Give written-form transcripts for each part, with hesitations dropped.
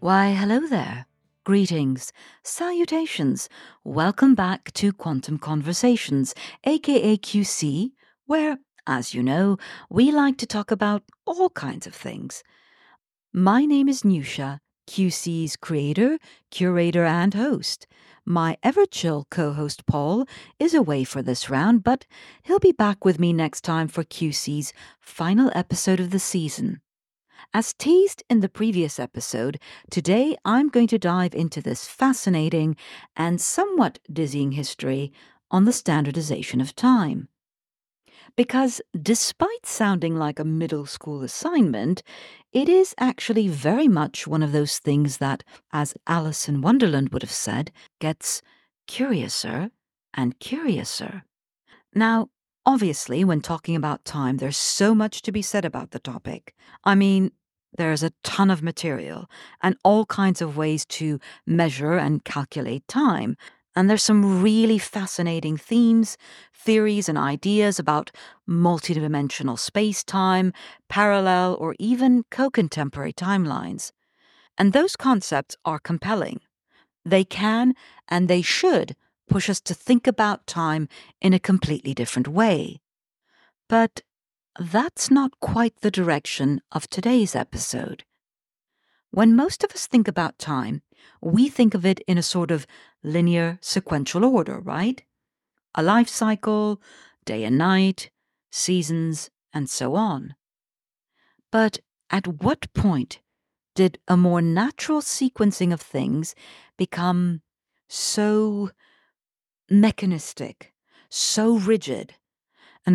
Why, hello there. Greetings, salutations. Welcome back to Quantum Conversations, aka QC, where, as you know, we like to talk about all kinds of things. My name is Nusha, QC's creator, curator, and host. My ever chill co host Paul is away for this round, but he'll be back with me next time for QC's final episode of the season. As teased in the previous episode, today I'm going to dive into this fascinating and somewhat dizzying history on the standardization of time. Because despite sounding like a middle school assignment, it is actually very much one of those things that, as Alice in Wonderland would have said, gets curiouser and curiouser. Now, obviously, when talking about time, there's so much to be said about the topic. I mean, there's a ton of material and all kinds of ways to measure and calculate time. And there's some really fascinating themes, theories, and ideas about multidimensional space time, parallel, or even co contemporary timelines. And those concepts are compelling. They can and they should push us to think about time in a completely different way. But that's not quite the direction of today's episode. When most of us think about time, we think of it in a sort of linear sequential order, right? A life cycle, day and night, seasons, and so on. But at what point did a more natural sequencing of things become so mechanistic, so rigid, and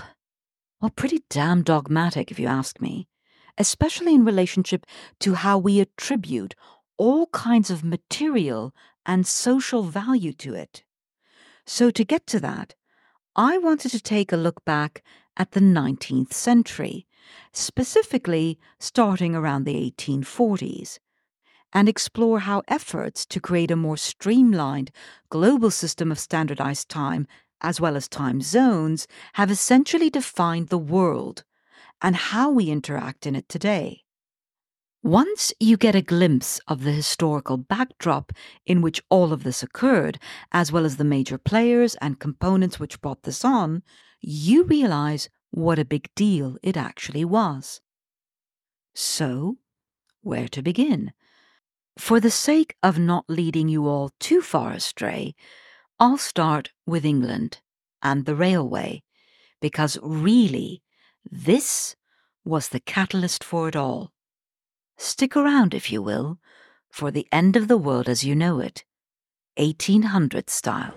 pretty damn dogmatic if you ask me, especially in relationship to how we attribute all kinds of material and social value to it? So to get to that, I wanted to take a look back at the 19th century, specifically starting around the 1840s, and explore how efforts to create a more streamlined global system of standardized time, as well as time zones, have essentially defined the world and how we interact in it today. Once you get a glimpse of the historical backdrop in which all of this occurred, as well as the major players and components which brought this on, you realize what a big deal it actually was. So, where to begin? For the sake of not leading you all too far astray, I'll start with England and the railway, because really, this was the catalyst for it all. Stick around, if you will, for the end of the world as you know it, 1800 style.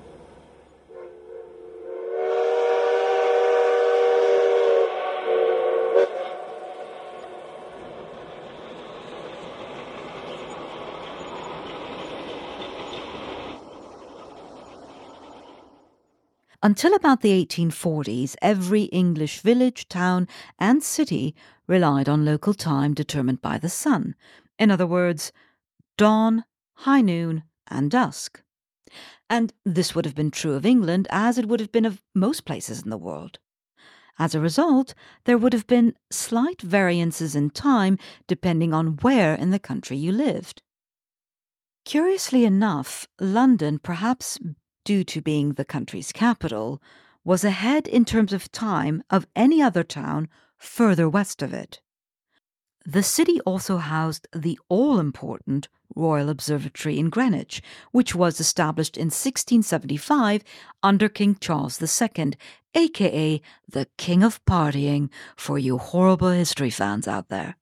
Until about the 1840s, every English village, town, and city relied on local time determined by the sun. In other words, dawn, high noon, and dusk. And this would have been true of England as it would have been of most places in the world. As a result, there would have been slight variances in time depending on where in the country you lived. Curiously enough, London, perhaps due to being the country's capital, was ahead in terms of time of any other town further west of it. The city also housed the all-important Royal Observatory in Greenwich, which was established in 1675 under King Charles II, aka the King of Partying for you horrible history fans out there.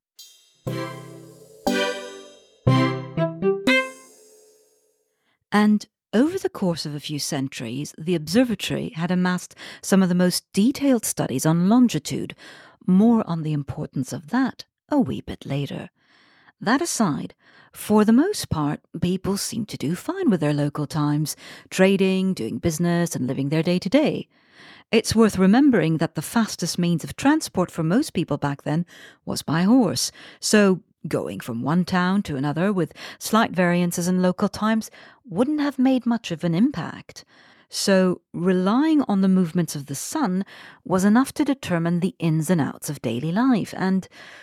And over the course of a few centuries, the observatory had amassed some of the most detailed studies on longitude. More on the importance of that a wee bit later. That aside, for the most part, people seem to do fine with their local times, trading, doing business, and living their day to day. It's worth remembering that the fastest means of transport for most people back then was by horse, so going from one town to another with slight variances in local times wouldn't have made much of an impact. So relying on the movements of the sun was enough to determine the ins and outs of daily life, and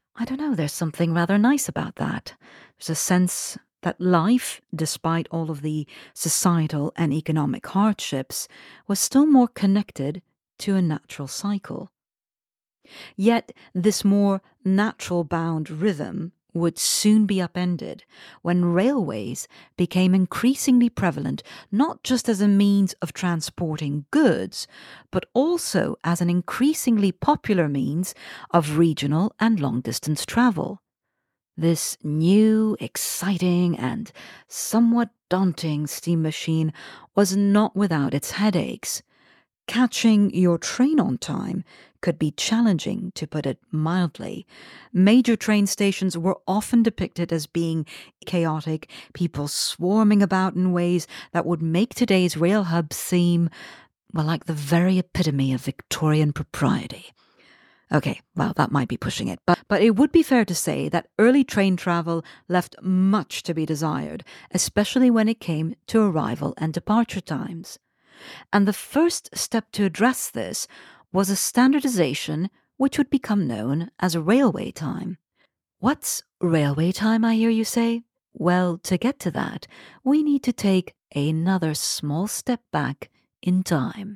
I don't know, there's something rather nice about that. There's a sense that life, despite all of the societal and economic hardships, was still more connected to a natural cycle. Yet this more natural bound rhythm would soon be upended when railways became increasingly prevalent, not just as a means of transporting goods, but also as an increasingly popular means of regional and long distance travel. This new, exciting, and somewhat daunting steam machine was not without its headaches. Catching your train on time could be challenging, to put it mildly. Major train stations were often depicted as being chaotic, people swarming about in ways that would make today's rail hubs seem, well, like the very epitome of Victorian propriety. Okay, well, that might be pushing it, but it would be fair to say that early train travel left much to be desired, especially when it came to arrival and departure times. And the first step to address this was a standardization which would become known as railway time. What's railway time, I hear you say? Well, to get to that, we need to take another small step back in time.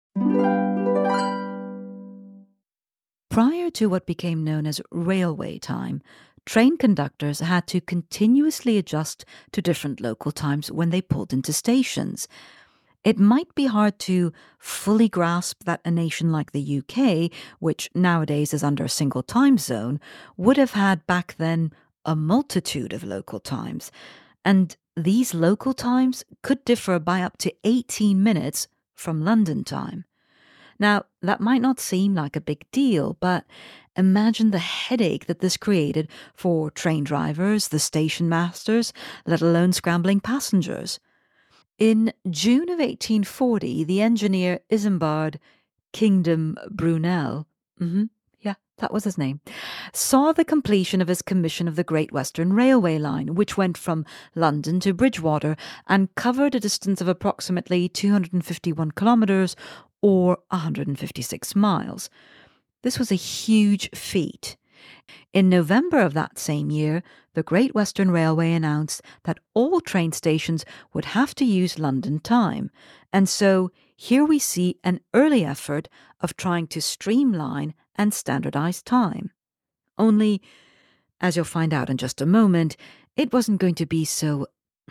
Prior to what became known as railway time, train conductors had to continuously adjust to different local times when they pulled into stations. It might be hard to fully grasp that a nation like the UK, which nowadays is under a single time zone, would have had back then a multitude of local times. And these local times could differ by up to 18 minutes from London time. Now, that might not seem like a big deal, but imagine the headache that this created for train drivers, the station masters, let alone scrambling passengers. In June of 1840, the engineer Isambard Kingdom Brunel, yeah, that was his name, saw the completion of his commission of the Great Western Railway line, which went from London to Bridgewater and covered a distance of approximately 251 kilometres or 156 miles. This was a huge feat. In November of that same year, the Great Western Railway announced that all train stations would have to use London time. And so here we see an early effort of trying to streamline and standardize time. Only, as you'll find out in just a moment, it wasn't going to be so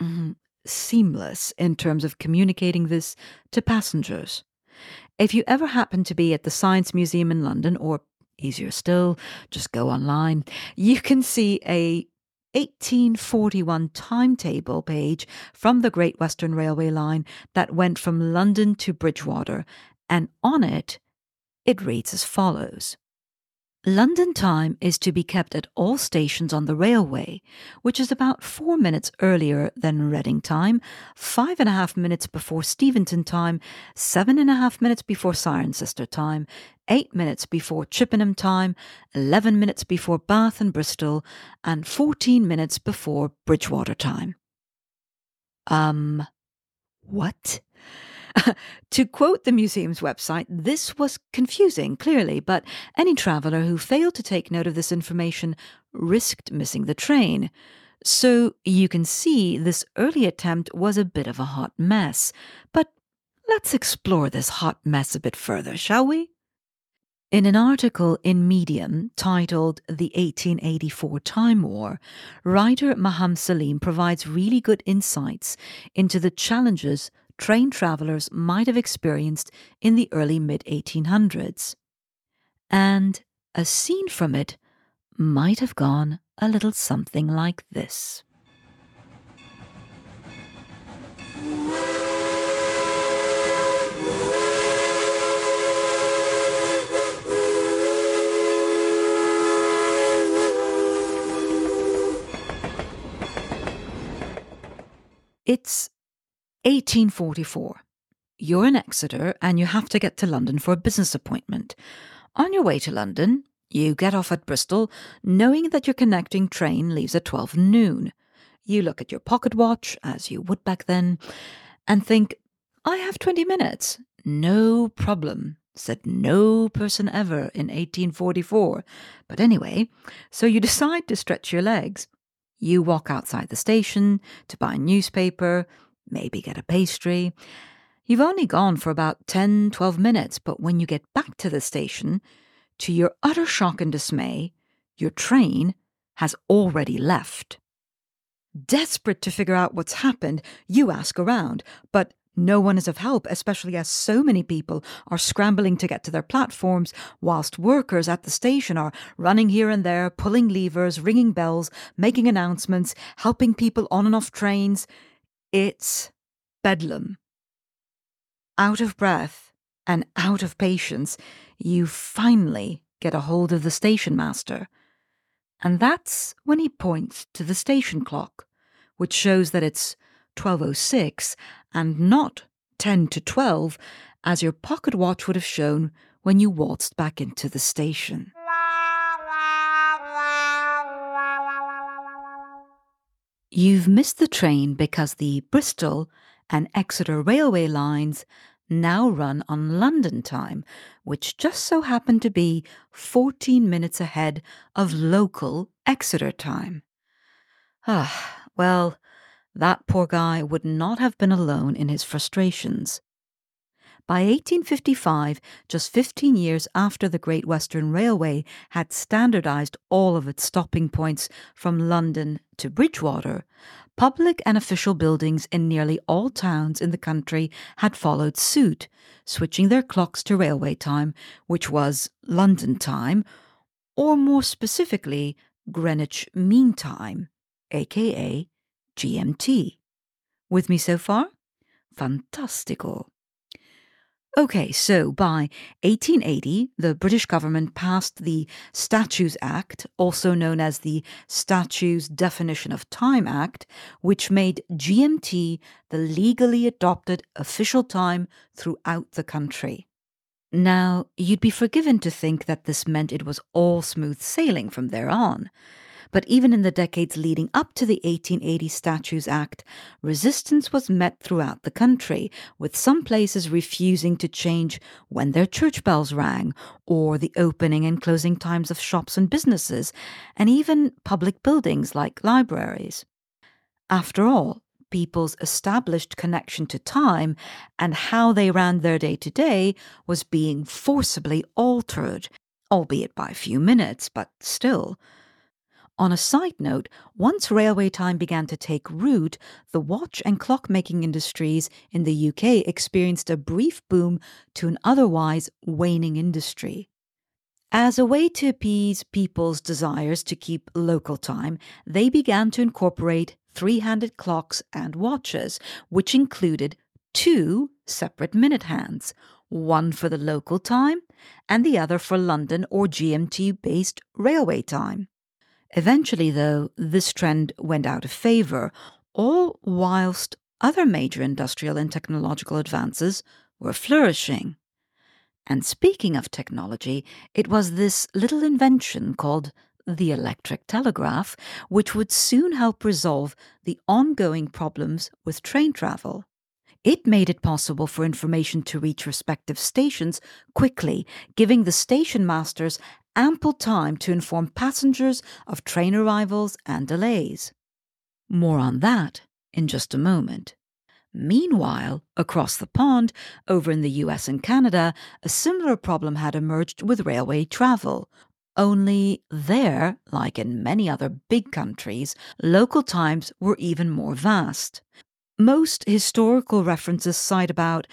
seamless in terms of communicating this to passengers. If you ever happen to be at the Science Museum in London, or easier still, just go online, you can see a 1841 timetable page from the Great Western Railway line that went from London to Bridgewater, and on it reads as follows. London time is to be kept at all stations on the railway, which is about 4 minutes earlier than Reading time, 5.5 minutes before Steventon time, 7.5 minutes before Cirencester time, 8 minutes before Chippenham time, 11 minutes before Bath and Bristol, and 14 minutes before Bridgewater time. What? To quote the museum's website, this was confusing, clearly, but any traveller who failed to take note of this information risked missing the train. So you can see this early attempt was a bit of a hot mess. But let's explore this hot mess a bit further, shall we? In an article in Medium titled The 1884 Time War, writer Maham Salim provides really good insights into the challenges train travellers might have experienced in the early mid-1800s. And a scene from it might have gone a little something like this. It's 1844. You're in Exeter and you have to get to London for a business appointment. On your way to London, you get off at Bristol, knowing that your connecting train leaves at 12 noon. You look at your pocket watch, as you would back then, and think, I have 20 minutes. No problem. said no person ever in 1844. But anyway, so you decide to stretch your legs. You walk outside the station to buy a newspaper, maybe get a pastry. You've only gone for about 10, 12 minutes, but when you get back to the station, to your utter shock and dismay, your train has already left. Desperate to figure out what's happened, you ask around, but no one is of help, especially as so many people are scrambling to get to their platforms, whilst workers at the station are running here and there, pulling levers, ringing bells, making announcements, helping people on and off trains. It's bedlam. Out of breath and out of patience, you finally get a hold of the station master. And that's when he points to the station clock, which shows that it's 12:06 and not 10 to 12, as your pocket watch would have shown when you waltzed back into the station. You've missed the train because the Bristol and Exeter railway lines now run on London time, which just so happened to be 14 minutes ahead of local Exeter time. Well, that poor guy would not have been alone in his frustrations. By 1855, just 15 years after the Great Western Railway had standardised all of its stopping points from London to Bridgewater, public and official buildings in nearly all towns in the country had followed suit, switching their clocks to railway time, which was London time, or more specifically, Greenwich Mean Time, aka GMT. With me so far? Fantastico. Okay, so by 1880, the British government passed the Statutes Act, also known as the Statutes Definition of Time Act, which made GMT the legally adopted official time throughout the country. Now, you'd be forgiven to think that this meant it was all smooth sailing from there on. But even in the decades leading up to the 1880 Statutes Act, resistance was met throughout the country, with some places refusing to change when their church bells rang, or the opening and closing times of shops and businesses, and even public buildings like libraries. After all, people's established connection to time and how they ran their day-to-day was being forcibly altered, albeit by a few minutes, but still. On a side note, once railway time began to take root, the watch and clock-making industries in the UK experienced a brief boom to an otherwise waning industry. As a way to appease people's desires to keep local time, they began to incorporate three-handed clocks and watches, which included two separate minute hands, one for the local time and the other for London or GMT-based railway time. Eventually, though, this trend went out of favour, all whilst other major industrial and technological advances were flourishing. And speaking of technology, it was this little invention called the electric telegraph which would soon help resolve the ongoing problems with train travel. It made it possible for information to reach respective stations quickly, giving the station masters ample time to inform passengers of train arrivals and delays. More on that in just a moment. Meanwhile, across the pond, over in the US and Canada, a similar problem had emerged with railway travel. Only there, like in many other big countries, local times were even more vast. Most historical references cite about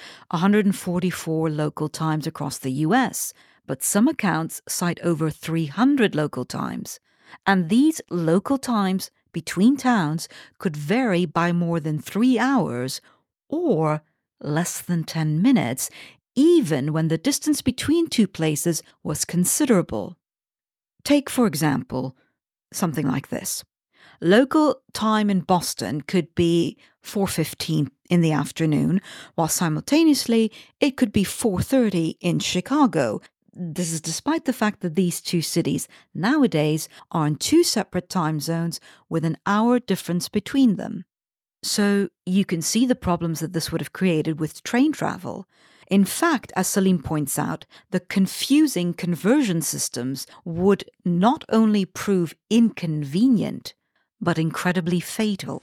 144 local times across the US, but some accounts cite over 300 local times. And these local times between towns could vary by more than 3 hours or less than 10 minutes, even when the distance between two places was considerable. Take, for example, something like this. Local time in Boston could be 4:15 in the afternoon, while simultaneously it could be 4:30 in Chicago. This is despite the fact that these two cities nowadays are in two separate time zones with an hour difference between them. So you can see the problems that this would have created with train travel. In fact, as Salim points out, the confusing conversion systems would not only prove inconvenient, but incredibly fatal.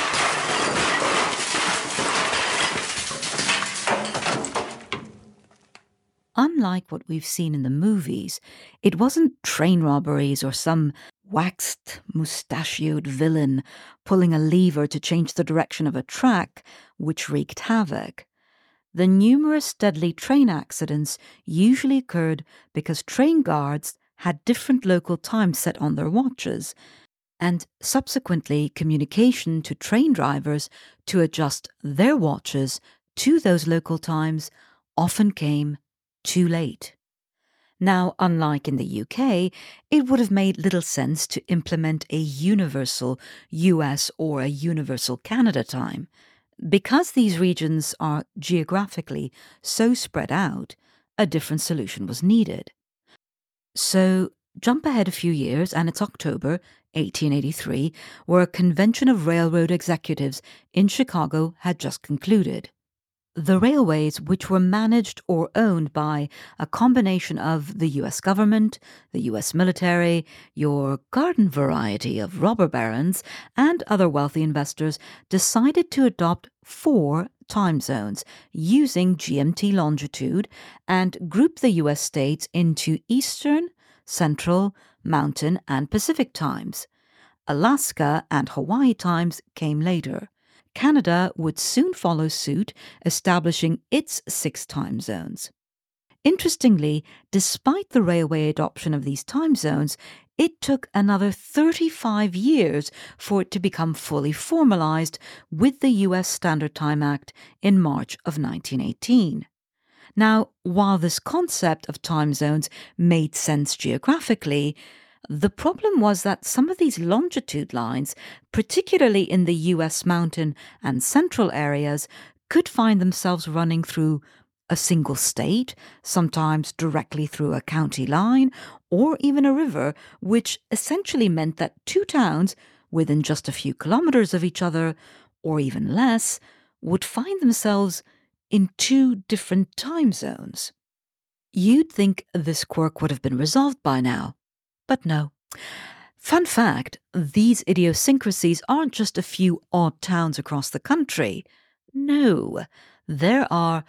Unlike what we've seen in the movies, it wasn't train robberies or some waxed, mustachioed villain pulling a lever to change the direction of a track which wreaked havoc. The numerous deadly train accidents usually occurred because train guards had different local times set on their watches, and subsequently communication to train drivers to adjust their watches to those local times often came too late. Now, unlike in the UK, it would have made little sense to implement a universal US or a universal Canada time. Because these regions are geographically so spread out, a different solution was needed. So, jump ahead a few years, and it's October 1883, where a convention of railroad executives in Chicago had just concluded. The railways, which were managed or owned by a combination of the US government, the US military, your garden variety of robber barons, and other wealthy investors, decided to adopt 4 time zones using GMT longitude and group the US states into Eastern, Central, Mountain, and Pacific times. Alaska and Hawaii times came later. Canada would soon follow suit, establishing its 6 time zones. Interestingly, despite the railway adoption of these time zones, it took another 35 years for it to become fully formalized with the US Standard Time Act in March of 1918. Now, while this concept of time zones made sense geographically, the problem was that some of these longitude lines, particularly in the US mountain and central areas, could find themselves running through a single state, sometimes directly through a county line, or even a river, which essentially meant that 2 towns, within just a few kilometers of each other, or even less, would find themselves in 2 different time zones. You'd think this quirk would have been resolved by now. But no. Fun fact, these idiosyncrasies aren't just a few odd towns across the country. No, there are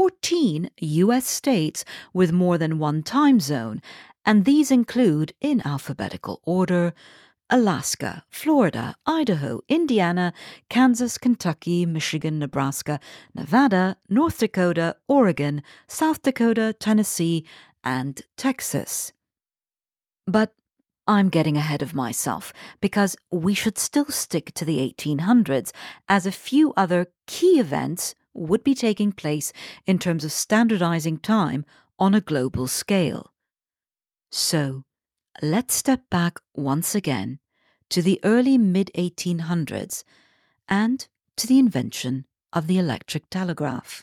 14 US states with more than one time zone, and these include, in alphabetical order, Alaska, Florida, Idaho, Indiana, Kansas, Kentucky, Michigan, Nebraska, Nevada, North Dakota, Oregon, South Dakota, Tennessee, and Texas. But I'm getting ahead of myself because we should still stick to the 1800s, as a few other key events would be taking place in terms of standardizing time on a global scale. So, let's step back once again to the early mid-1800s and to the invention of the electric telegraph.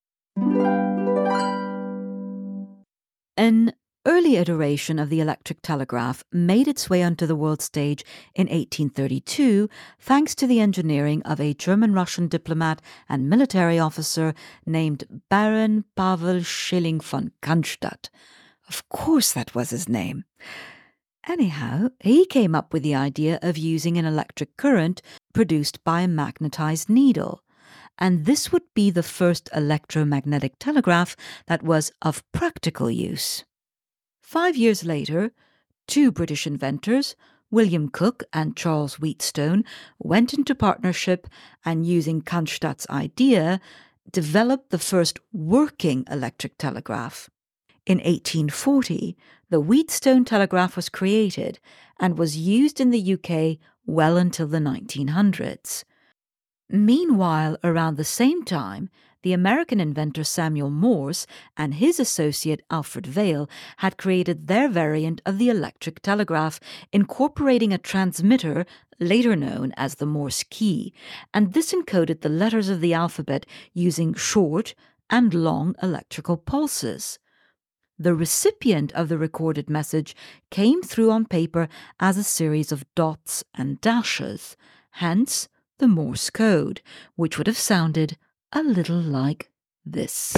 An early iteration of the electric telegraph made its way onto the world stage in 1832 thanks to the engineering of a German-Russian diplomat and military officer named Baron Pavel Schilling von Cannstatt. Of course that was his name. Anyhow, he came up with the idea of using an electric current produced by a magnetized needle, and this would be the first electromagnetic telegraph that was of practical use. 5 years later, 2 British inventors, William Cooke and Charles Wheatstone, went into partnership and, using Cannstatt's idea, developed the first working electric telegraph. In 1840, the Wheatstone telegraph was created and was used in the UK well until the 1900s. Meanwhile, around the same time, the American inventor Samuel Morse and his associate Alfred Vail had created their variant of the electric telegraph, incorporating a transmitter, later known as the Morse key, and this encoded the letters of the alphabet using short and long electrical pulses. The recipient of the recorded message came through on paper as a series of dots and dashes, hence the Morse code, which would have sounded a little like this.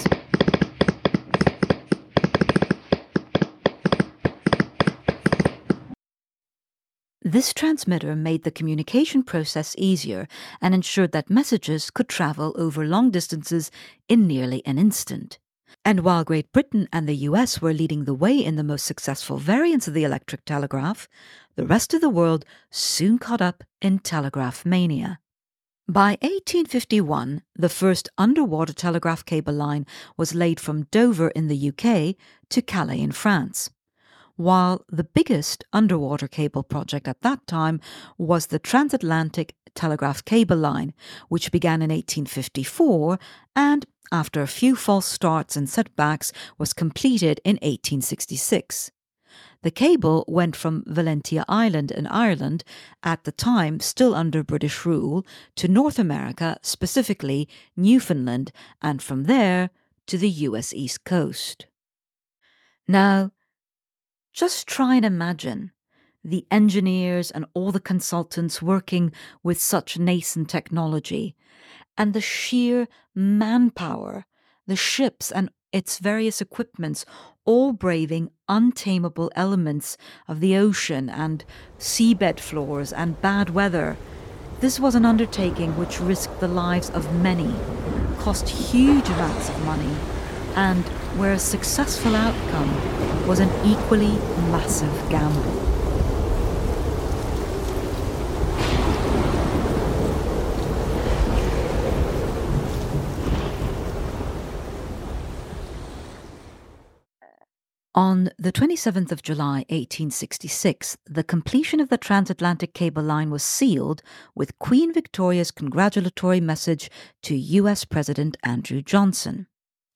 This transmitter made the communication process easier and ensured that messages could travel over long distances in nearly an instant. And while Great Britain and the US were leading the way in the most successful variants of the electric telegraph, the rest of the world soon caught up in telegraph mania. By 1851, the first underwater telegraph cable line was laid from Dover in the UK to Calais in France, while the biggest underwater cable project at that time was the Transatlantic Telegraph Cable Line, which began in 1854 and, after a few false starts and setbacks, was completed in 1866. The cable went from Valentia Island in Ireland, at the time still under British rule, to North America, specifically Newfoundland, and from there to the US East Coast. Now, just try and imagine the engineers and all the consultants working with such nascent technology, and the sheer manpower, the ships and its various equipments, all braving untamable elements of the ocean and seabed floors and bad weather. This was an undertaking which risked the lives of many, cost huge amounts of money, and where a successful outcome was an equally massive gamble. On the 27th of July 1866, the completion of the transatlantic cable line was sealed with Queen Victoria's congratulatory message to US President Andrew Johnson.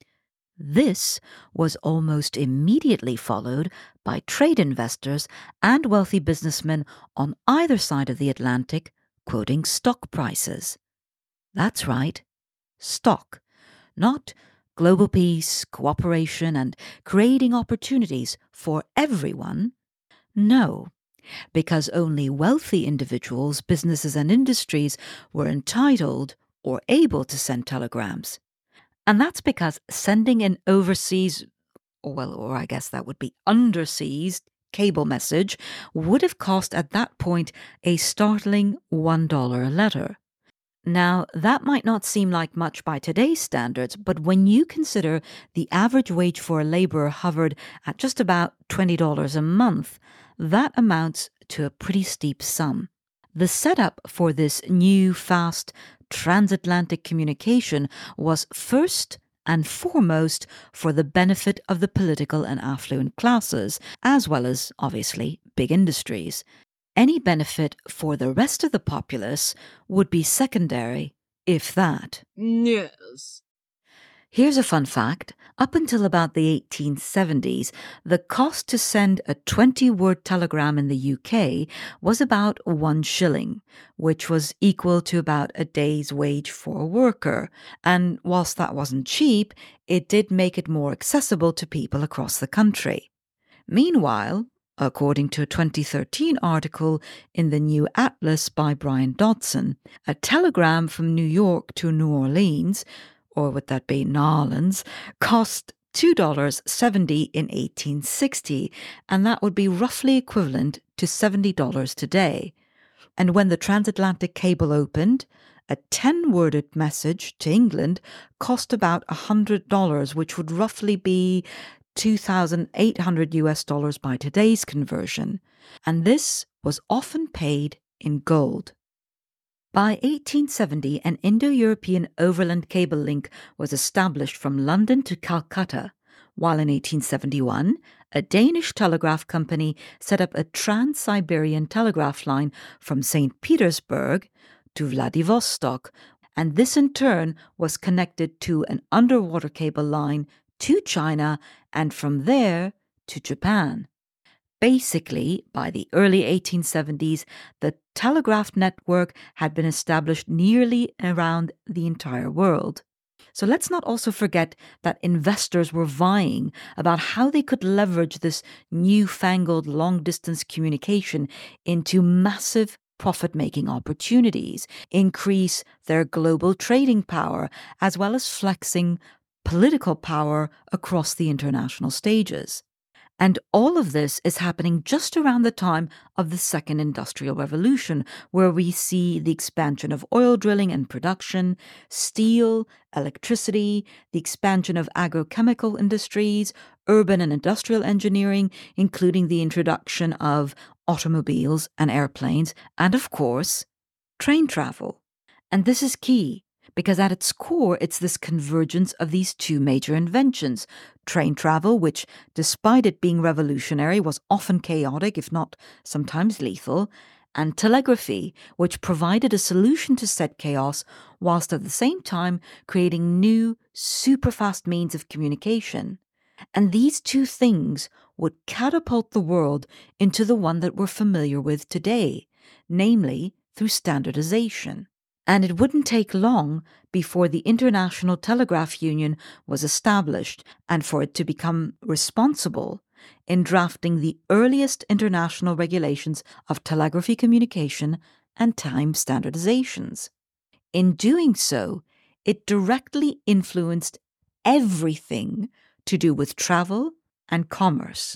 This was almost immediately followed by trade investors and wealthy businessmen on either side of the Atlantic quoting stock prices. That's right, stock, not global peace, cooperation, and creating opportunities for everyone. No, because only wealthy individuals, businesses, and industries were entitled or able to send telegrams. And that's because sending an overseas, or I guess that would be underseas, cable message would have cost at that point a startling $1 a letter. Now, that might not seem like much by today's standards, but when you consider the average wage for a labourer hovered at just about $20 a month, that amounts to a pretty steep sum. The setup for this new, fast, transatlantic communication was first and foremost for the benefit of the political and affluent classes, as well as, obviously, big industries. Any benefit for the rest of the populace would be secondary, if that. Yes. Here's a fun fact. Up until about the 1870s, the cost to send a 20-word telegram in the UK was about 1 shilling, which was equal to about a day's wage for a worker. And whilst that wasn't cheap, it did make it more accessible to people across the country. Meanwhile, according to a 2013 article in the New Atlas by Brian Dodson, a telegram from New York to New Orleans, or would that be Nolans, cost $2.70 in 1860, and that would be roughly equivalent to $70 today. And when the transatlantic cable opened, a 10-worded message to England cost about $100, which would roughly be $2,800 by today's conversion, and this was often paid in gold. By 1870, an Indo-European overland cable link was established from London to Calcutta, while in 1871, a Danish telegraph company set up a trans-Siberian telegraph line from St. Petersburg to Vladivostok, and this in turn was connected to an underwater cable line to China and from there to Japan. Basically, by the early 1870s, the telegraph network had been established nearly around the entire world. So let's not also forget that investors were vying about how they could leverage this newfangled long-distance communication into massive profit-making opportunities, increase their global trading power, as well as flexing political power across the international stages. And all of this is happening just around the time of the Second Industrial Revolution, where we see the expansion of oil drilling and production, steel, electricity, the expansion of agrochemical industries, urban and industrial engineering, including the introduction of automobiles and airplanes, and of course, train travel. And this is key, because at its core, it's this convergence of these two major inventions: train travel, which, despite it being revolutionary, was often chaotic, if not sometimes lethal, and telegraphy, which provided a solution to said chaos, whilst at the same time creating new, super-fast means of communication. And these two things would catapult the world into the one that we're familiar with today, namely through standardization. And it wouldn't take long before the International Telegraph Union was established and for it to become responsible in drafting the earliest international regulations of telegraphy communication and time standardizations. In doing so, it directly influenced everything to do with travel and commerce.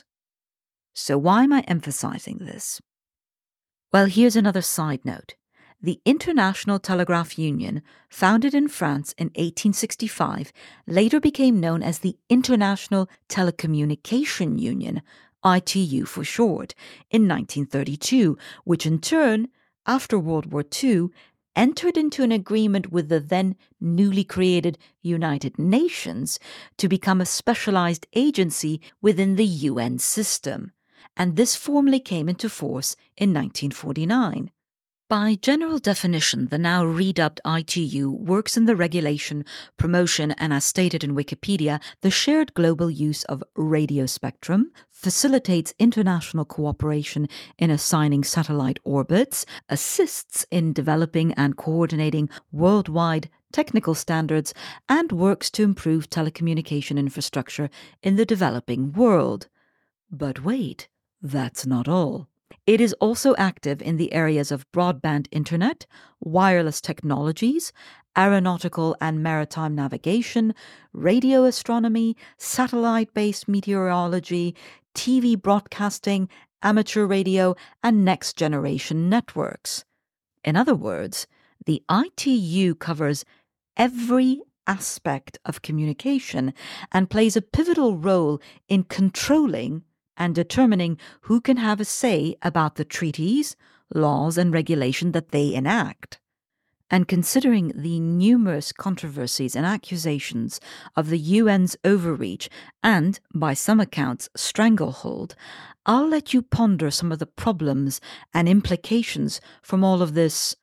So why am I emphasizing this? Well, here's another side note. The International Telegraph Union, founded in France in 1865, later became known as the International Telecommunication Union, ITU for short, in 1932, which in turn, after World War II, entered into an agreement with the then newly created United Nations to become a specialized agency within the UN system. And this formally came into force in 1949. By general definition, the now redubbed ITU works in the regulation, promotion, and as stated in Wikipedia, the shared global use of radio spectrum, facilitates international cooperation in assigning satellite orbits, assists in developing and coordinating worldwide technical standards, and works to improve telecommunication infrastructure in the developing world. But wait, that's not all. It is also active in the areas of broadband internet, wireless technologies, aeronautical and maritime navigation, radio astronomy, satellite-based meteorology, TV broadcasting, amateur radio, and next-generation networks. In other words, the ITU covers every aspect of communication and plays a pivotal role in controlling and determining who can have a say about the treaties, laws, and regulation that they enact. And considering the numerous controversies and accusations of the UN's overreach and, by some accounts, stranglehold, I'll let you ponder some of the problems and implications from all of this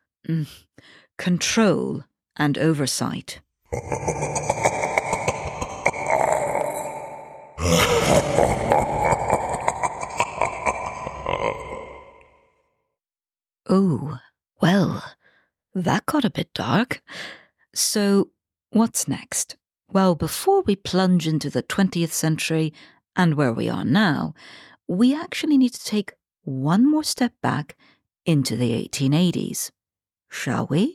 control and oversight. Oh, well, that got a bit dark. So, what's next? Well, before we plunge into the 20th century and where we are now, we actually need to take one more step back into the 1880s. Shall we?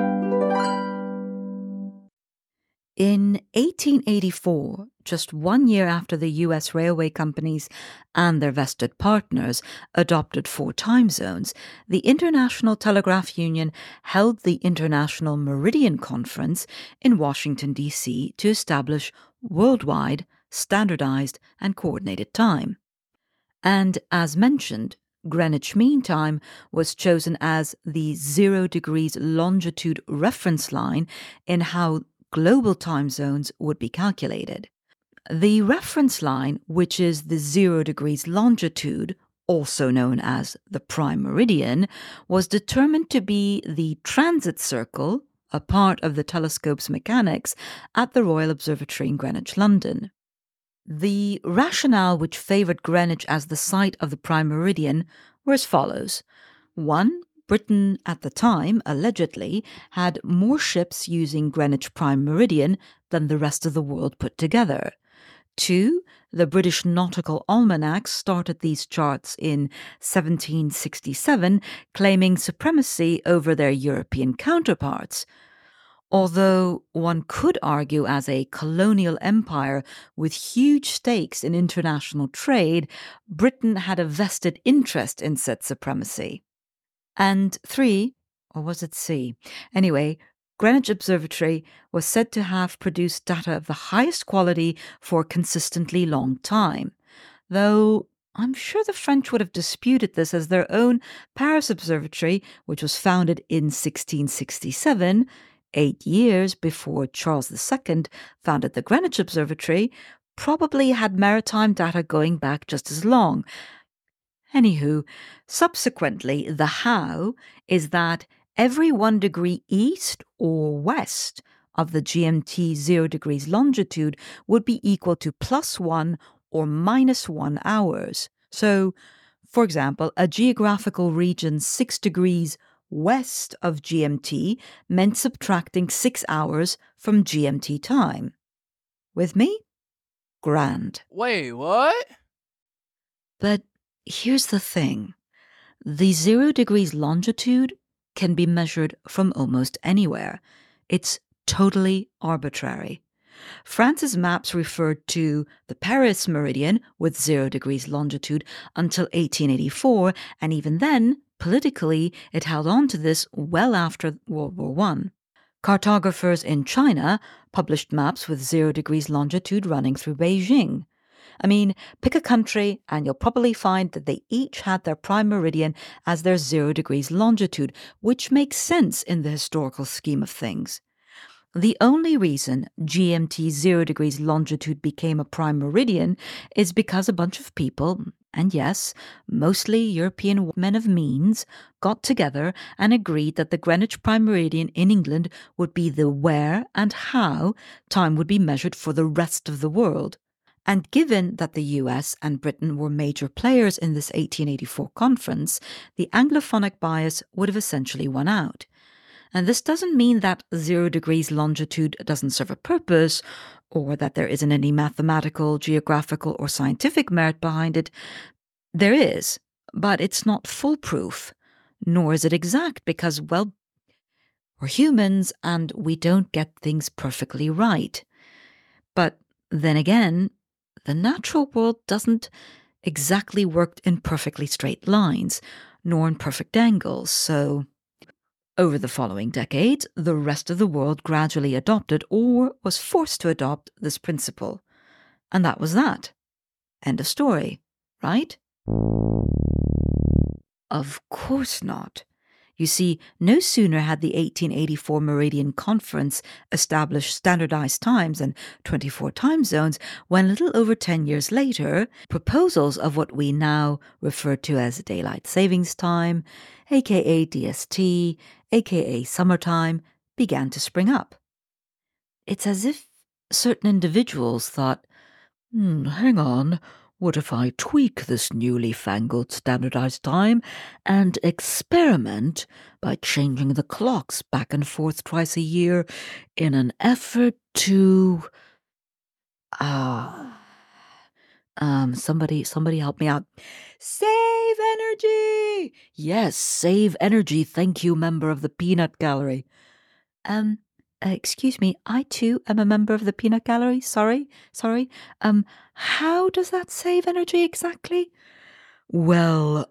In 1884, just 1 year after the US railway companies and their vested partners adopted 4 time zones, the International Telegraph Union held the International Meridian Conference in Washington, D.C. to establish worldwide, standardized, and coordinated time. And as mentioned, Greenwich Mean Time was chosen as the 0 degrees longitude reference line in how global time zones would be calculated. The reference line, which is the 0 degrees longitude, also known as the prime meridian, was determined to be the transit circle, a part of the telescope's mechanics, at the Royal Observatory in Greenwich, London. The rationale which favoured Greenwich as the site of the prime meridian were as follows. 1. Britain at the time, allegedly, had more ships using Greenwich Prime Meridian than the rest of the world put together. 2. The British Nautical Almanac started these charts in 1767, claiming supremacy over their European counterparts. Although one could argue, as a colonial empire with huge stakes in international trade, Britain had a vested interest in said supremacy. And 3, or was it C? Anyway, Greenwich Observatory was said to have produced data of the highest quality for a consistently long time, though I'm sure the French would have disputed this, as their own Paris Observatory, which was founded in 1667, 8 years before Charles II founded the Greenwich Observatory, probably had maritime data going back just as long. Anywho, subsequently, the how is that every 1 degree east or west of the GMT 0 degrees longitude would be equal to +1 or -1 hours. So, for example, a geographical region 6 degrees west of GMT meant subtracting 6 hours from GMT time. With me? Grand. Wait, what? But here's the thing. The 0 degrees longitude can be measured from almost anywhere. It's totally arbitrary. France's maps referred to the Paris meridian with 0 degrees longitude until 1884, and even then, politically, it held on to this well after World War I. Cartographers in China published maps with 0 degrees longitude running through Beijing. I mean, pick a country and you'll probably find that they each had their prime meridian as their 0 degrees longitude, which makes sense in the historical scheme of things. The only reason GMT 0 degrees longitude became a prime meridian is because a bunch of people, and yes, mostly European men of means, got together and agreed that the Greenwich prime meridian in England would be the where and how time would be measured for the rest of the world. And given that the US and Britain were major players in this 1884 conference, the Anglophonic bias would have essentially won out. And this doesn't mean that 0 degrees longitude doesn't serve a purpose, or that there isn't any mathematical, geographical, or scientific merit behind it. There is, but it's not foolproof, nor is it exact because, well, we're humans and we don't get things perfectly right. But then again, the natural world doesn't exactly work in perfectly straight lines, nor in perfect angles, so over the following decades, the rest of the world gradually adopted or was forced to adopt this principle. And that was that. End of story, right? Of course not. You see, no sooner had the 1884 Meridian Conference established standardized times and 24 time zones when, a little over 10 years later, proposals of what we now refer to as Daylight Savings Time, aka DST, aka summertime, began to spring up. It's as if certain individuals thought, hang on, what if I tweak this newly fangled standardized time and experiment by changing the clocks back and forth twice a year in an effort to... somebody help me out. Save energy! Yes, save energy. Thank you, member of the Peanut Gallery. Excuse me, I too am a member of the Peanut Gallery. Sorry. How does that save energy exactly? Well,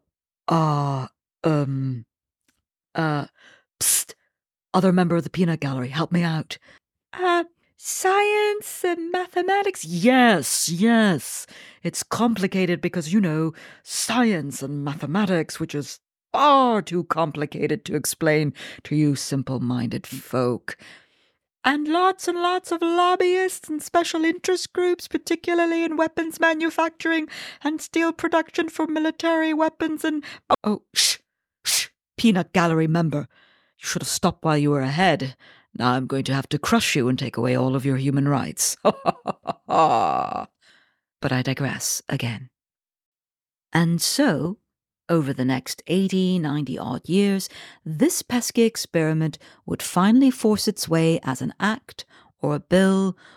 psst, other member of the Peanut Gallery, help me out. Science and mathematics? Yes. It's complicated because, science and mathematics, which is far too complicated to explain to you simple-minded folk. And lots of lobbyists and special interest groups, particularly in weapons manufacturing and steel production for military weapons and... Oh, shh, Peanut Gallery member. You should have stopped while you were ahead. Now I'm going to have to crush you and take away all of your human rights. But I digress again. And so, over the next 80, 90 odd years, this pesky experiment would finally force its way as an act, or a bill,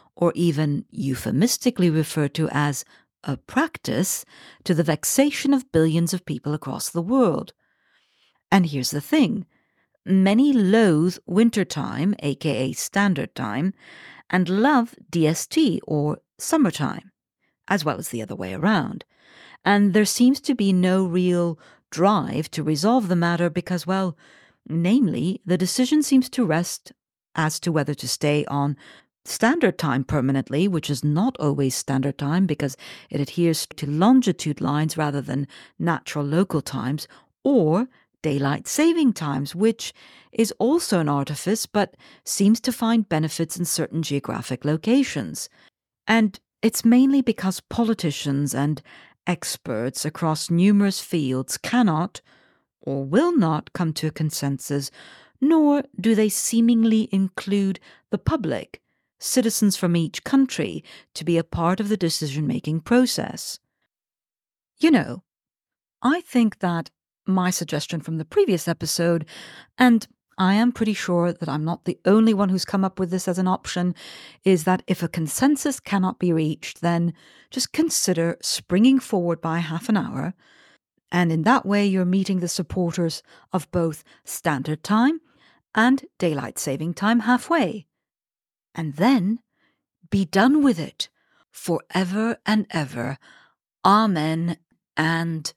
or even euphemistically referred to as a practice, to the vexation of billions of people across the world. And here's the thing. Many loathe wintertime, aka standard time, and love DST, or summertime, as well as the other way around. And there seems to be no real drive to resolve the matter because, well, namely, the decision seems to rest as to whether to stay on standard time permanently, which is not always standard time because it adheres to longitude lines rather than natural local times, or daylight saving times, which is also an artifice but seems to find benefits in certain geographic locations. And it's mainly because politicians and experts across numerous fields cannot or will not come to a consensus, nor do they seemingly include the public, citizens from each country, to be a part of the decision-making process. You know, I think that my suggestion from the previous episode, and I am pretty sure that I'm not the only one who's come up with this as an option, is that if a consensus cannot be reached, then just consider springing forward by half an hour, and in that way you're meeting the supporters of both standard time and daylight saving time halfway. And then be done with it forever and ever. Amen and...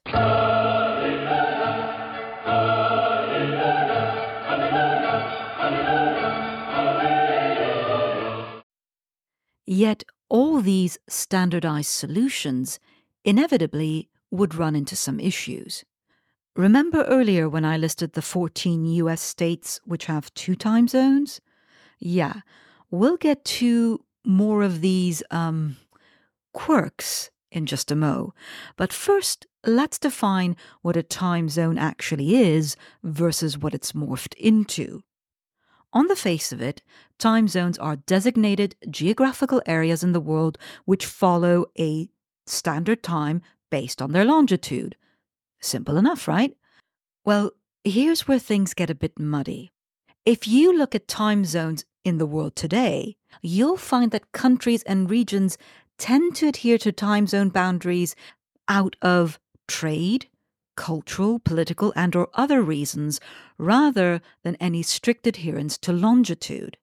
Yet all these standardized solutions inevitably would run into some issues. Remember earlier when I listed the 14 US states which have 2 time zones? Yeah, we'll get to more of these quirks in just a mo. But first, let's define what a time zone actually is versus what it's morphed into. On the face of it, time zones are designated geographical areas in the world which follow a standard time based on their longitude. Simple enough, right? Well, here's where things get a bit muddy. If you look at time zones in the world today, you'll find that countries and regions tend to adhere to time zone boundaries out of trade, cultural, political, and or other reasons rather than any strict adherence to longitude.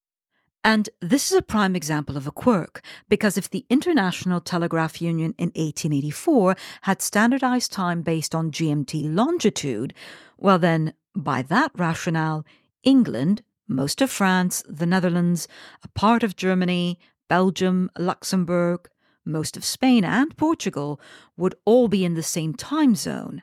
And this is a prime example of a quirk, because if the International Telegraph Union in 1884 had standardized time based on GMT longitude, well then, by that rationale, England, most of France, the Netherlands, a part of Germany, Belgium, Luxembourg, most of Spain and Portugal would all be in the same time zone.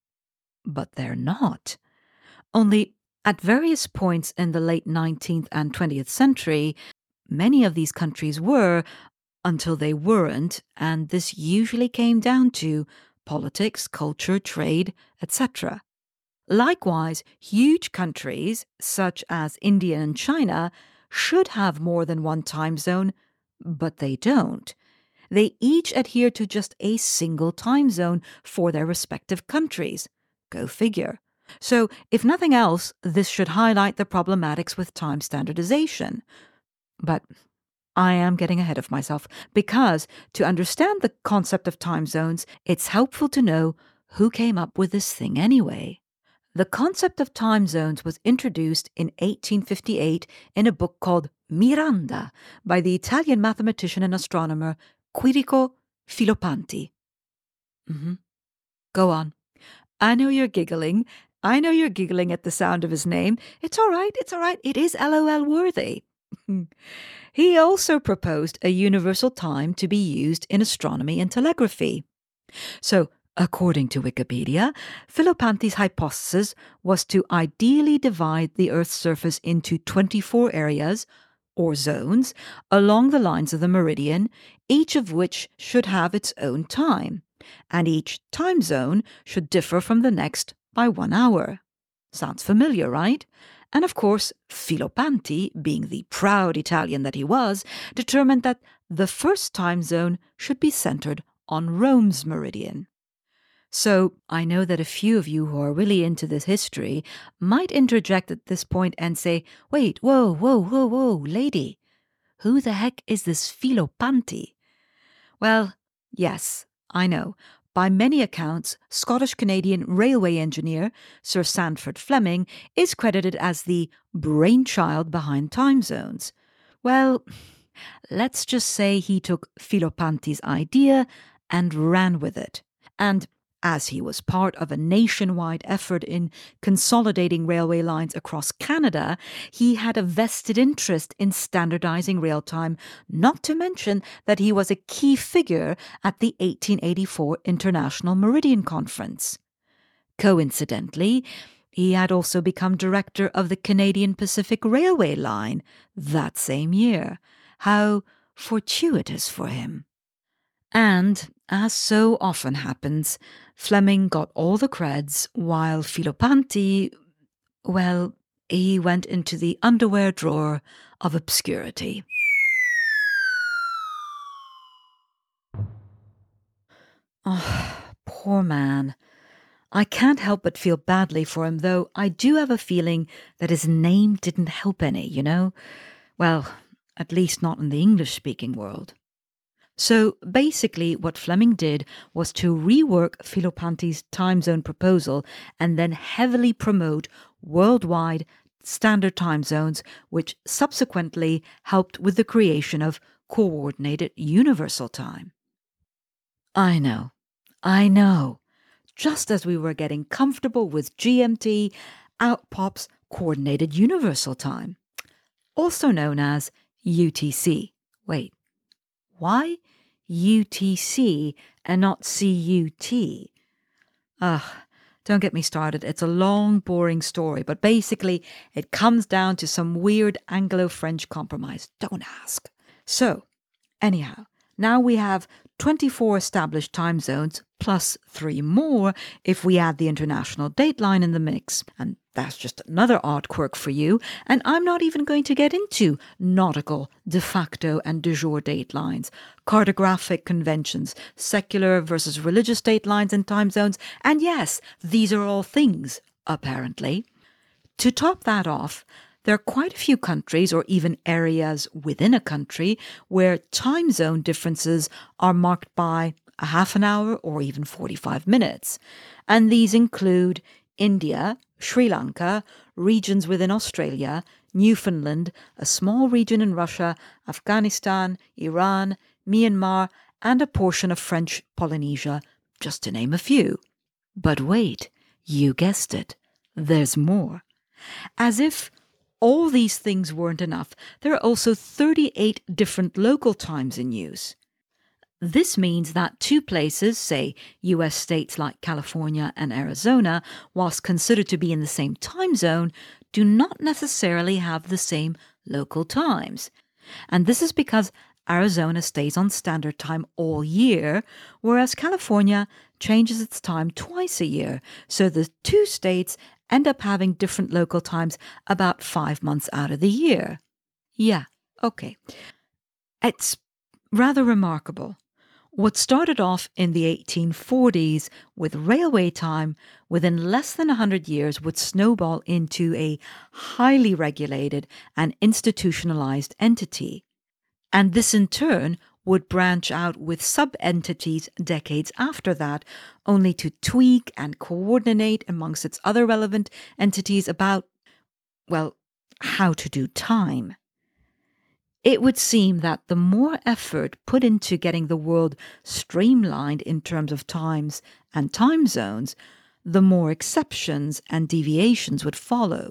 But they're not. Only at various points in the late 19th and 20th century, many of these countries were, until they weren't, and this usually came down to politics, culture, trade, etc. Likewise, huge countries, such as India and China, should have more than one time zone, but they don't. They each adhere to just a single time zone for their respective countries. Go figure. So, if nothing else, this should highlight the problematics with time standardization. But I am getting ahead of myself, because to understand the concept of time zones, it's helpful to know who came up with this thing anyway. The concept of time zones was introduced in 1858 in a book called Miranda by the Italian mathematician and astronomer Quirico Filopanti. Go on. I know you're giggling. I know you're giggling at the sound of his name. It's all right. It is LOL worthy. He also proposed a universal time to be used in astronomy and telegraphy. So, according to Wikipedia, Filopanti's hypothesis was to ideally divide the Earth's surface into 24 areas, or zones, along the lines of the meridian, each of which should have its own time, and each time zone should differ from the next by 1 hour. Sounds familiar, right? And of course, Filopanti, being the proud Italian that he was, determined that the first time zone should be centered on Rome's meridian. So, I know that a few of you who are really into this history might interject at this point and say, wait, whoa, lady. Who the heck is this Filopanti? Well, yes, I know. By many accounts, Scottish-Canadian railway engineer Sir Sandford Fleming is credited as the brainchild behind time zones. Well, let's just say he took Filopanti's idea and ran with it. And as he was part of a nationwide effort in consolidating railway lines across Canada, he had a vested interest in standardizing rail time, not to mention that he was a key figure at the 1884 International Meridian Conference. Coincidentally, he had also become director of the Canadian Pacific Railway Line that same year. How fortuitous for him. And, as so often happens, Fleming got all the creds while Filopanti, well, he went into the underwear drawer of obscurity. Oh, poor man. I can't help but feel badly for him, though I do have a feeling that his name didn't help any, you know? Well, at least not in the English-speaking world. So basically what Fleming did was to rework Filopanti's time zone proposal and then heavily promote worldwide standard time zones, which subsequently helped with the creation of coordinated universal time. I know. Just as we were getting comfortable with GMT, out pops coordinated universal time, also known as UTC. Wait. Why UTC and not CUT? Ugh, don't get me started. It's a long, boring story, but basically it comes down to some weird Anglo-French compromise. Don't ask. So, anyhow, now we have 24 established time zones plus 3 more if we add the international dateline in the mix. And that's just another odd quirk for you. And I'm not even going to get into nautical, de facto and de jure datelines, cartographic conventions, secular versus religious datelines and time zones. And yes, these are all things, apparently. To top that off, there are quite a few countries or even areas within a country where time zone differences are marked by a half an hour or even 45 minutes. And these include India, Sri Lanka, regions within Australia, Newfoundland, a small region in Russia, Afghanistan, Iran, Myanmar, and a portion of French Polynesia, just to name a few. But wait, you guessed it, there's more. As if all these things weren't enough, there are also 38 different local times in use. This means that two places, say US states like California and Arizona, whilst considered to be in the same time zone, do not necessarily have the same local times. And this is because Arizona stays on standard time all year, whereas California changes its time twice a year, so the two states end up having different local times about 5 months out of the year. Yeah, okay. It's rather remarkable. What started off in the 1840s with railway time, within less than 100 years would snowball into a highly regulated and institutionalized entity. And this in turn would branch out with sub-entities decades after that, only to tweak and coordinate amongst its other relevant entities about, well, how to do time. It would seem that the more effort put into getting the world streamlined in terms of times and time zones, the more exceptions and deviations would follow.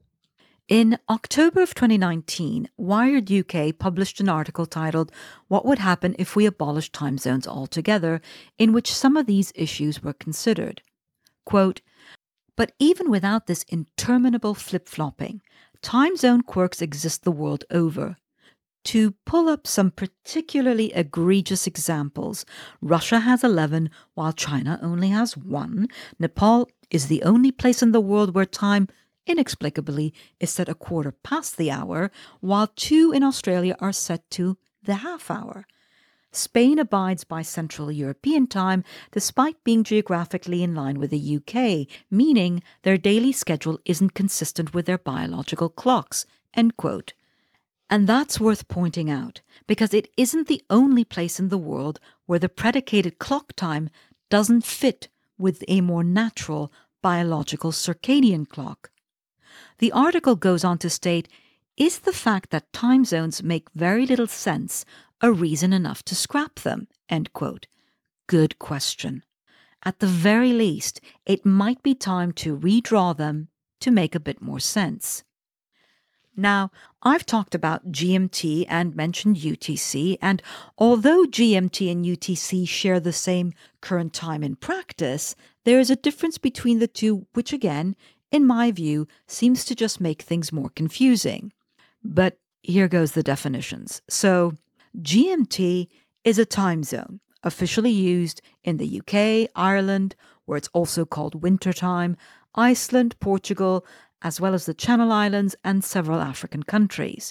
In October of 2019, Wired UK published an article titled "What Would Happen If We Abolished Time Zones Altogether?", in which some of these issues were considered. Quote, "But even without this interminable flip-flopping, time zone quirks exist the world over. To pull up some particularly egregious examples, Russia has 11 while China only has 1. Nepal is the only place in the world where time inexplicably is set a quarter past the hour, while 2 in Australia are set to the half hour. Spain abides by Central European time despite being geographically in line with the UK, meaning their daily schedule isn't consistent with their biological clocks." End quote. And that's worth pointing out, because it isn't the only place in the world where the predicated clock time doesn't fit with a more natural biological circadian clock. The article goes on to state, is the fact that time zones make very little sense a reason enough to scrap them? End quote. Good question. At the very least, it might be time to redraw them to make a bit more sense. Now, I've talked about GMT and mentioned UTC, and although GMT and UTC share the same current time in practice, there is a difference between the two, which again, in my view, seems to just make things more confusing. But here goes the definitions. So, GMT is a time zone officially used in the UK, Ireland, where it's also called winter time, Iceland, Portugal, as well as the Channel Islands and several African countries.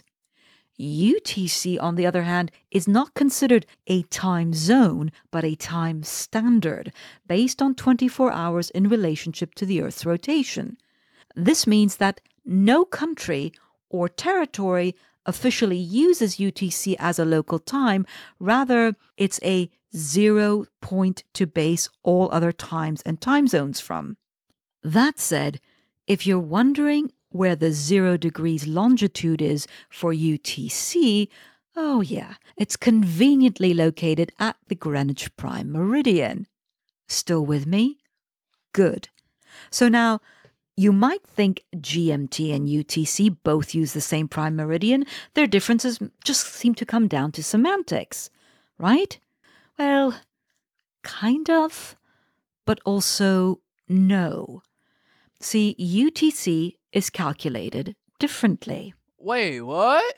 UTC, on the other hand, is not considered a time zone, but a time standard, based on 24 hours in relationship to the Earth's rotation. This means that no country or territory officially uses UTC as a local time. Rather, it's a 0 point to base all other times and time zones from. That said, if you're wondering where the 0 degrees longitude is for UTC, oh yeah, it's conveniently located at the Greenwich Prime Meridian. Still with me? Good. So now, you might think GMT and UTC both use the same prime meridian. Their differences just seem to come down to semantics, right? Well, kind of, but also no. See, UTC is calculated differently. Wait, what?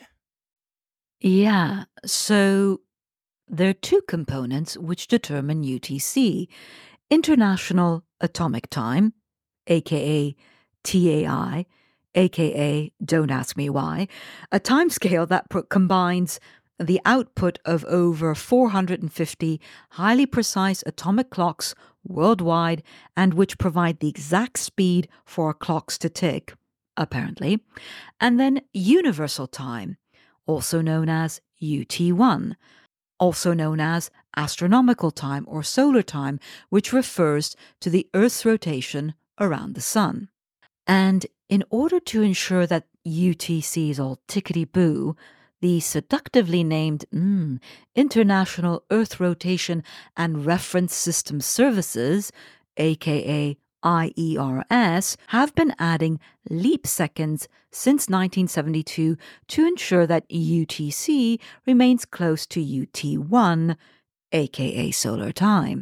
Yeah, so there are two components which determine UTC. International Atomic Time, aka TAI, aka Don't Ask Me Why, a timescale that combines the output of over 450 highly precise atomic clocks worldwide and which provide the exact speed for clocks to tick, apparently, and then Universal Time, also known as UT1, also known as astronomical time or solar time, which refers to the Earth's rotation around the Sun. And in order to ensure that UTC is all tickety-boo, the seductively named International Earth Rotation and Reference System Services, aka IERS, have been adding leap seconds since 1972 to ensure that UTC remains close to UT1, aka solar time.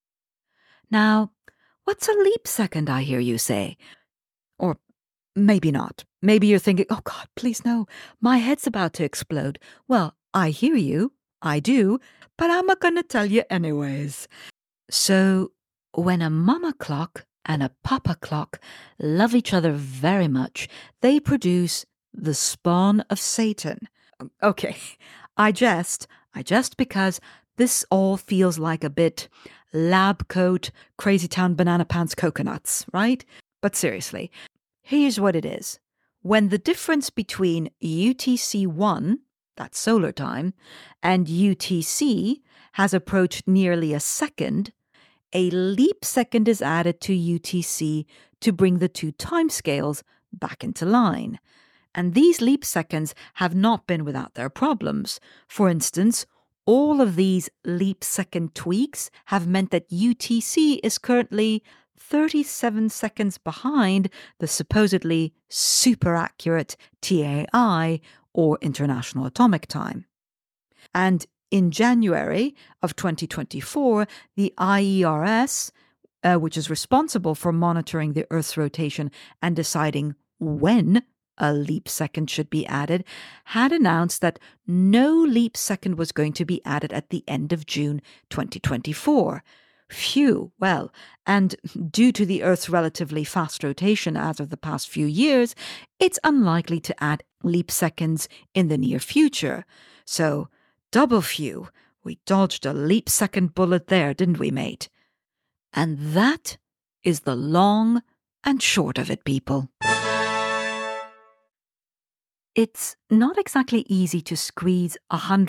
Now, what's a leap second, I hear you say? Or maybe not. Maybe you're thinking, oh God, please no, my head's about to explode. Well, I hear you, I do, but I'm not going to tell you anyways. So, when a mama clock and a papa clock love each other very much, they produce the spawn of Satan. Okay, I jest because this all feels like a bit lab coat, crazy town banana pants coconuts, right? But seriously, here's what it is. When the difference between UTC1, that's solar time, and UTC has approached nearly a second, a leap second is added to UTC to bring the two timescales back into line. And these leap seconds have not been without their problems. For instance, all of these leap second tweaks have meant that UTC is currently 37 seconds behind the supposedly super accurate TAI, or International Atomic Time. And in January of 2024, the IERS, which is responsible for monitoring the Earth's rotation and deciding when a leap second should be added, had announced that no leap second was going to be added at the end of June 2024. Phew, well, and due to the Earth's relatively fast rotation as of the past few years, it's unlikely to add leap seconds in the near future. So, double phew, we dodged a leap second bullet there, didn't we, mate? And that is the long and short of it, people. It's not exactly easy to squeeze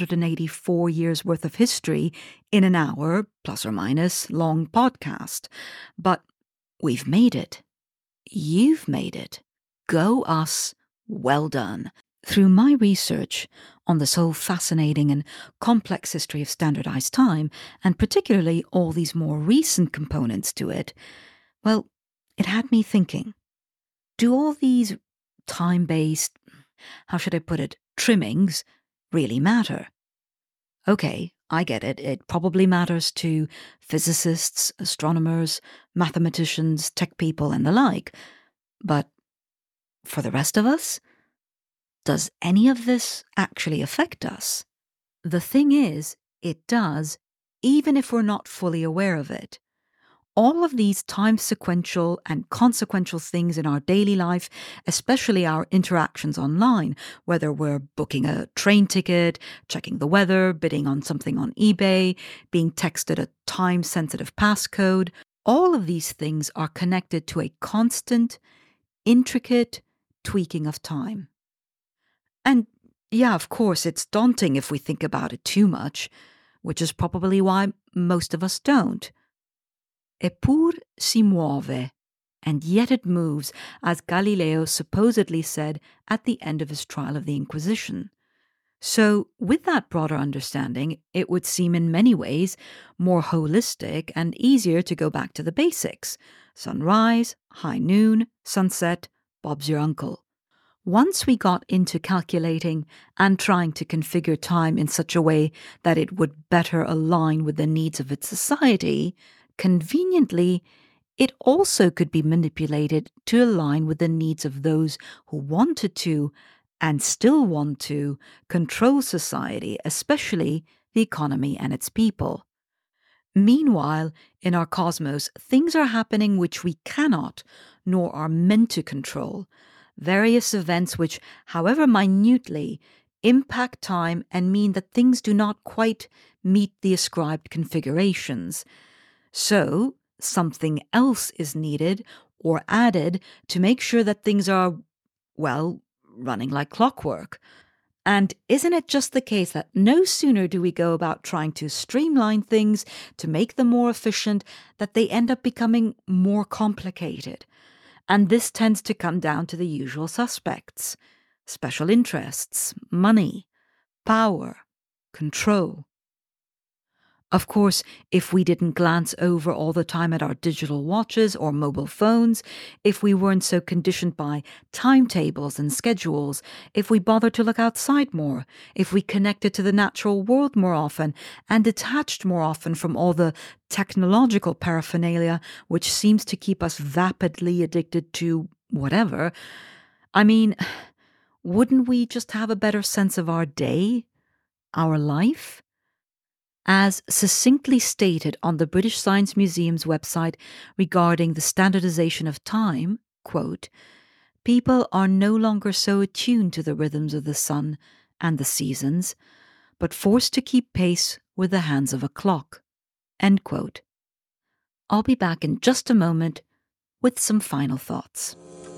184 years worth of history in an hour, plus or minus, long podcast. But we've made it. You've made it. Go us. Well done. Through my research on this whole fascinating and complex history of standardized time, and particularly all these more recent components to it, well, it had me thinking, do all these time based, how should I put it, trimmings really matter? Okay, I get it. It probably matters to physicists, astronomers, mathematicians, tech people, and the like. But for the rest of us, does any of this actually affect us? The thing is, it does, even if we're not fully aware of it. All of these time sequential and consequential things in our daily life, especially our interactions online, whether we're booking a train ticket, checking the weather, bidding on something on eBay, being texted a time sensitive passcode, all of these things are connected to a constant, intricate tweaking of time. And yeah, of course, it's daunting if we think about it too much, which is probably why most of us don't. Eppur si muove, and yet it moves, as Galileo supposedly said at the end of his trial of the Inquisition. So, with that broader understanding, it would seem in many ways more holistic and easier to go back to the basics: sunrise, high noon, sunset, Bob's your uncle. Once we got into calculating and trying to configure time in such a way that it would better align with the needs of its society, conveniently, it also could be manipulated to align with the needs of those who wanted to, and still want to, control society, especially the economy and its people. Meanwhile, in our cosmos, things are happening which we cannot, nor are meant to control. Various events which, however minutely, impact time and mean that things do not quite meet the ascribed configurations. So, something else is needed or added to make sure that things are, well, running like clockwork. And isn't it just the case that no sooner do we go about trying to streamline things to make them more efficient, that they end up becoming more complicated? And this tends to come down to the usual suspects: special interests, money, power, control. Of course, if we didn't glance over all the time at our digital watches or mobile phones, if we weren't so conditioned by timetables and schedules, if we bothered to look outside more, if we connected to the natural world more often and detached more often from all the technological paraphernalia which seems to keep us vapidly addicted to whatever, I mean, wouldn't we just have a better sense of our day, our life? As succinctly stated on the British Science Museum's website regarding the standardization of time, quote, people are no longer so attuned to the rhythms of the sun and the seasons, but forced to keep pace with the hands of a clock. End quote. I'll be back in just a moment with some final thoughts.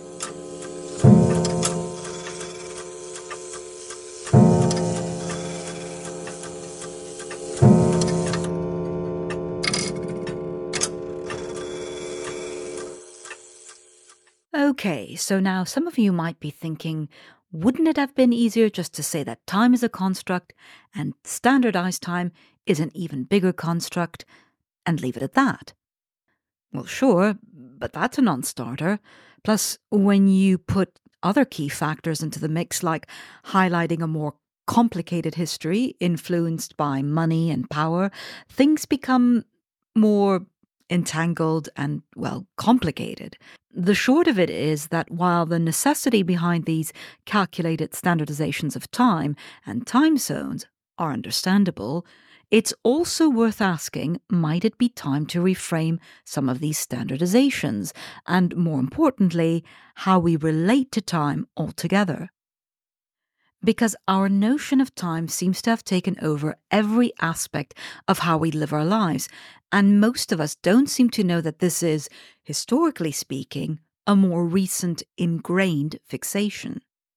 Okay, so now some of you might be thinking, wouldn't it have been easier just to say that time is a construct and standardized time is an even bigger construct and leave it at that? Well, sure, but that's a non starter. Plus, when you put other key factors into the mix, like highlighting a more complicated history influenced by money and power, things become more entangled and, well, complicated. The short of it is that while the necessity behind these calculated standardizations of time and time zones are understandable, it's also worth asking, might it be time to reframe some of these standardizations, and more importantly, how we relate to time altogether? Because our notion of time seems to have taken over every aspect of how we live our lives, and most of us don't seem to know that this is, historically speaking, a more recent ingrained fixation.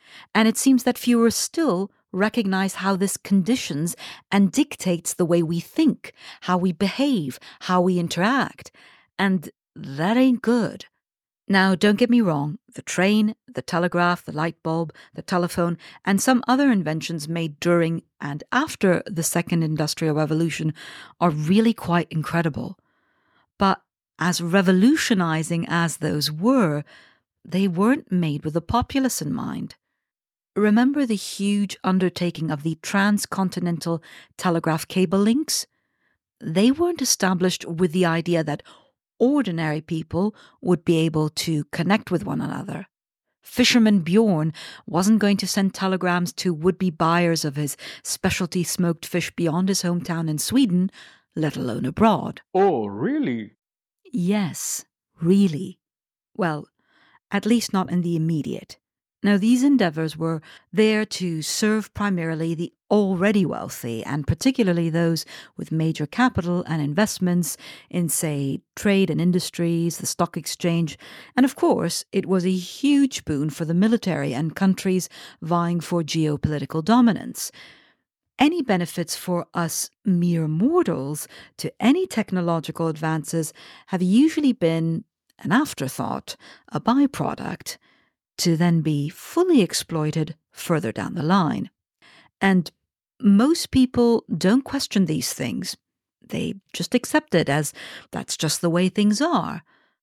And it seems that fewer still recognize how this conditions and dictates the way we think, how we behave, how we interact. And that ain't good. Now, don't get me wrong, the train, the telegraph, the light bulb, the telephone, and some other inventions made during and after the Second Industrial Revolution are really quite incredible. But as revolutionizing as those were, they weren't made with the populace in mind. Remember the huge undertaking of the transcontinental telegraph cable links? They weren't established with the idea that ordinary people would be able to connect with one another. Fisherman Bjorn wasn't going to send telegrams to would-be buyers of his specialty smoked fish beyond his hometown in Sweden, let alone abroad. Oh, really? Yes, really. Well, at least not in the immediate. Now, these endeavors were there to serve primarily the already wealthy, and particularly those with major capital and investments in, say, trade and industries, the stock exchange, and of course, it was a huge boon for the military and countries vying for geopolitical dominance. Any benefits for us mere mortals to any technological advances have usually been an afterthought, a byproduct, to then be fully exploited further down the line. And most people don't question these things. They just accept it as that's just the way things are.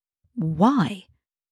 Why?